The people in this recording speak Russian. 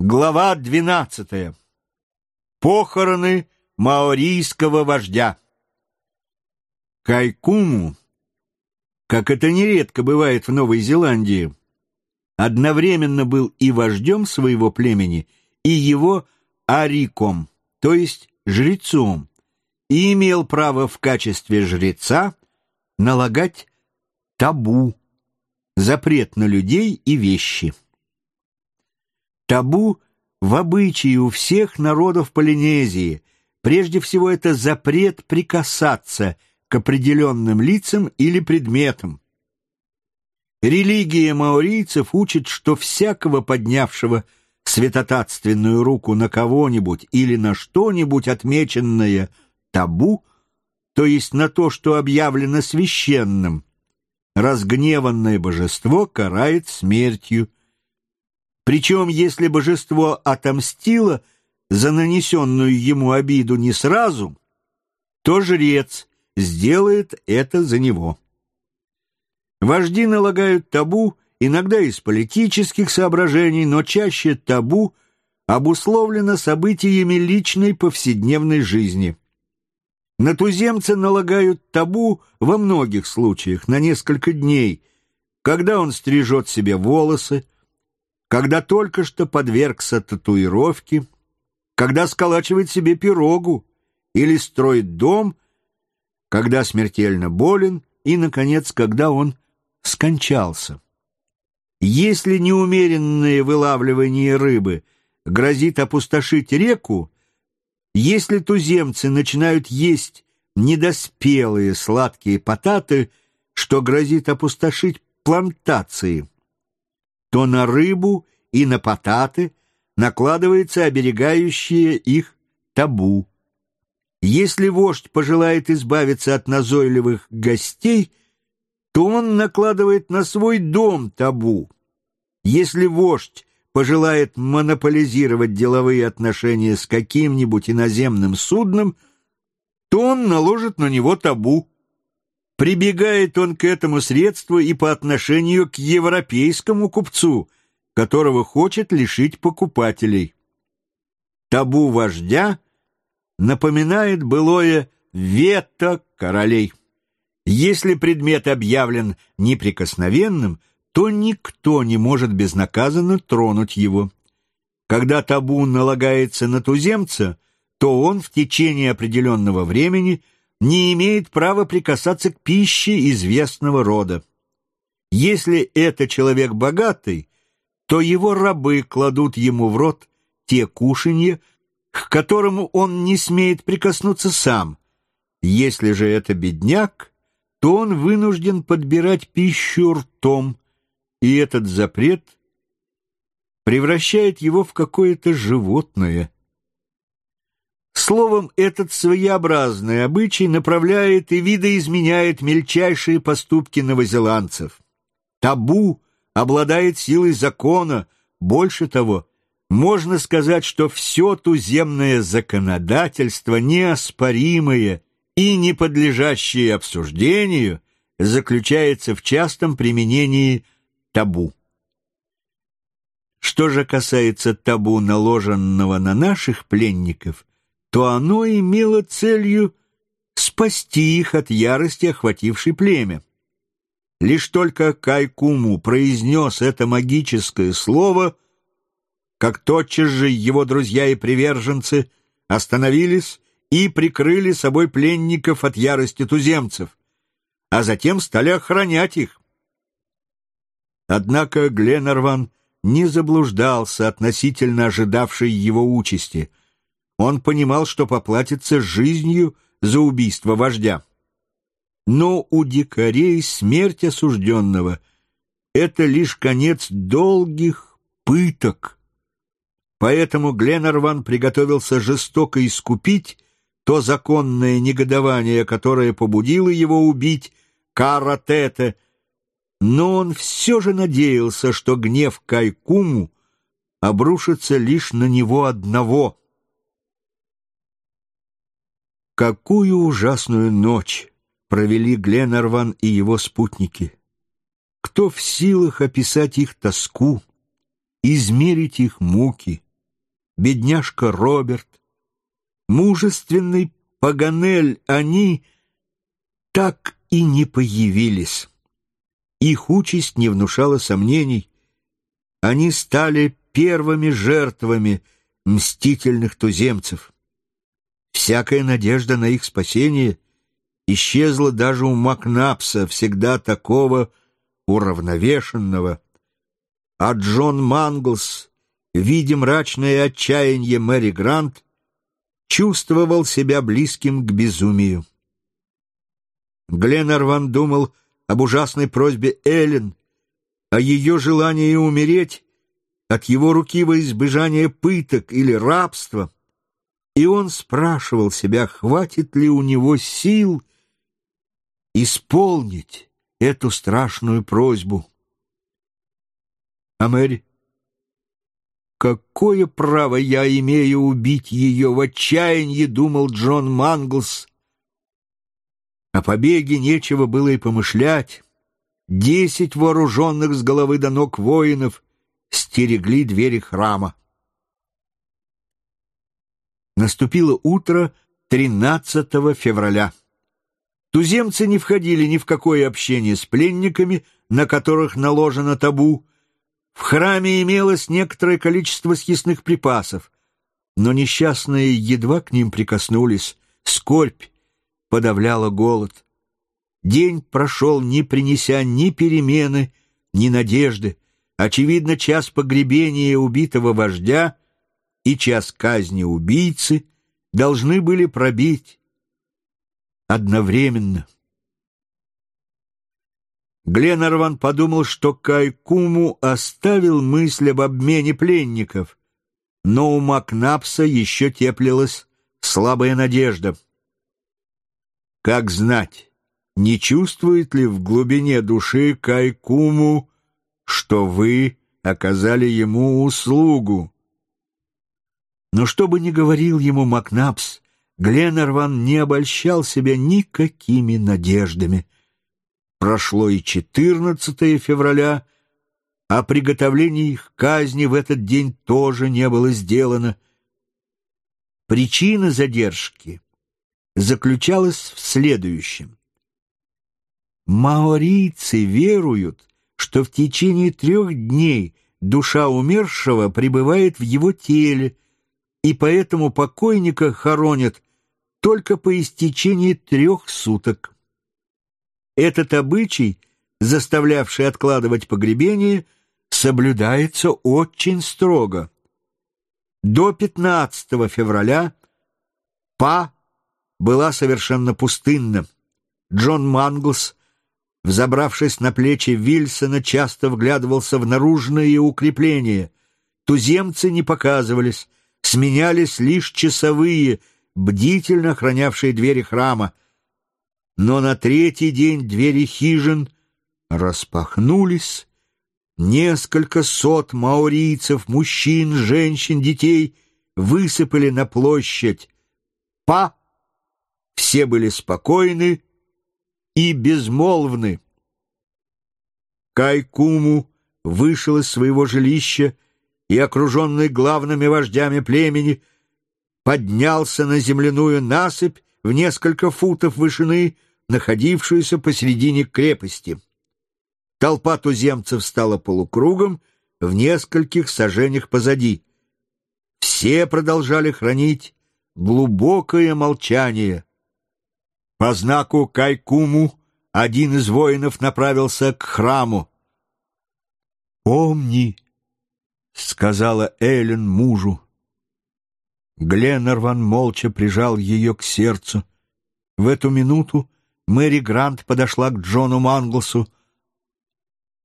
Глава 12. Похороны маорийского вождя. Кайкуму, как это нередко бывает в Новой Зеландии, одновременно был и вождем своего племени, и его ариком, то есть жрецом, и имел право в качестве жреца налагать табу, запрет на людей и вещи. Табу в обычае у всех народов Полинезии. Прежде всего, это запрет прикасаться к определенным лицам или предметам. Религия маорийцев учит, что всякого поднявшего святотатственную руку на кого-нибудь или на что-нибудь, отмеченное табу, то есть на то, что объявлено священным, разгневанное божество карает смертью. Причем, если божество отомстило за нанесенную ему обиду не сразу, то жрец сделает это за него. Вожди налагают табу иногда из политических соображений, но чаще табу обусловлено событиями личной повседневной жизни. На туземца налагают табу во многих случаях, на несколько дней, когда он стрижет себе волосы, когда только что подвергся татуировке, когда сколачивает себе пирогу или строит дом, когда смертельно болен и, наконец, когда он скончался. Если неумеренное вылавливание рыбы грозит опустошить реку, если туземцы начинают есть недоспелые сладкие потаты, что грозит опустошить плантации, то на рыбу и на потаты накладывается оберегающее их табу. Если вождь пожелает избавиться от назойливых гостей, то он накладывает на свой дом табу. Если вождь пожелает монополизировать деловые отношения с каким-нибудь иноземным судном, то он наложит на него табу. Прибегает он к этому средству и по отношению к европейскому купцу, которого хочет лишить покупателей. Табу вождя напоминает былое вето королей. Если предмет объявлен неприкосновенным, то никто не может безнаказанно тронуть его. Когда табу налагается на туземца, то он в течение определенного времени не имеет права прикасаться к пище известного рода. Если это человек богатый, то его рабы кладут ему в рот те кушанья, к которому он не смеет прикоснуться сам. Если же это бедняк, то он вынужден подбирать пищу ртом, и этот запрет превращает его в какое-то животное. Словом, этот своеобразный обычай направляет и видоизменяет мельчайшие поступки новозеландцев. Табу обладает силой закона, больше того, можно сказать, что все туземное законодательство, неоспоримое и не подлежащее обсуждению, заключается в частом применении табу. Что же касается табу, наложенного на наших пленников, то оно имело целью спасти их от ярости, охватившей племя. Лишь только Кайкуму произнес это магическое слово, как тотчас же его друзья и приверженцы остановились и прикрыли собой пленников от ярости туземцев, а затем стали охранять их. Однако Гленарван не заблуждался относительно ожидавшей его участи. Он понимал, что поплатится жизнью за убийство вождя. Но у дикарей смерть осужденного — это лишь конец долгих пыток. Поэтому Гленарван приготовился жестоко искупить то законное негодование, которое побудило его убить Кара-Тете, но он все же надеялся, что гнев Кайкуму обрушится лишь на него одного. Какую ужасную ночь провели Гленарван и его спутники! Кто в силах описать их тоску, измерить их муки? бедняжка Роберт, мужественный Паганель, они так и не появились. Их участь не внушала сомнений. Они стали первыми жертвами мстительных туземцев. Всякая надежда на их спасение исчезла даже у Макнапса, всегда такого уравновешенного. А Джон Манглс, видя мрачное отчаяние Мэри Грант, чувствовал себя близким к безумию. Гленарван думал об ужасной просьбе Эллен, о ее желании умереть от его руки во избежание пыток или рабства, и он спрашивал себя, хватит ли у него сил исполнить эту страшную просьбу. А Мэри? «Какое право я имею убить ее?» — в отчаянии думал Джон Манглс. О побеге нечего было и помышлять. 10 вооруженных с головы до ног воинов стерегли двери храма. Наступило утро 13 февраля. Туземцы не входили ни в какое общение с пленниками, на которых наложено табу. В храме имелось некоторое количество съестных припасов, но несчастные едва к ним прикоснулись. Скорбь подавляла голод. День прошел, не принеся ни перемены, ни надежды. Очевидно, час погребения убитого вождя и час казни убийцы должны были пробить одновременно. Гленарван подумал, что Кайкуму оставил мысль об обмене пленников, но у Макнапса еще теплилась слабая надежда. Как знать, не чувствует ли в глубине души Кайкуму, что вы оказали ему услугу? Но что бы ни говорил ему Макнапс, Гленарван не обольщал себя никакими надеждами. Прошло и 14 февраля, а приготовлений к казни в этот день тоже не было сделано. Причина задержки заключалась в следующем. Маорийцы веруют, что в течение 3 дней душа умершего пребывает в его теле, и поэтому покойника хоронят только по истечении 3 суток. Этот обычай, заставлявший откладывать погребение, соблюдается очень строго. До 15 февраля Па была совершенно пустынна. Джон Манглс, взобравшись на плечи Вильсона, часто вглядывался в наружные укрепления. Туземцы не показывались, сменялись лишь часовые, бдительно охранявшие двери храма. Но на 3-й день двери хижин распахнулись. Несколько сот маорийцев, мужчин, женщин, детей высыпали на площадь Па. Все были спокойны и безмолвны. Кайкуму вышел из своего жилища и, окруженный главными вождями племени, поднялся на земляную насыпь в несколько футов вышины, находившуюся посредине крепости. Толпа туземцев стала полукругом в нескольких саженях позади. Все продолжали хранить глубокое молчание. По знаку Кайкуму один из воинов направился к храму. «Помни», — сказала Эллен мужу. Гленарван молча прижал ее к сердцу. В эту минуту Мэри Грант подошла к Джону Манглсу.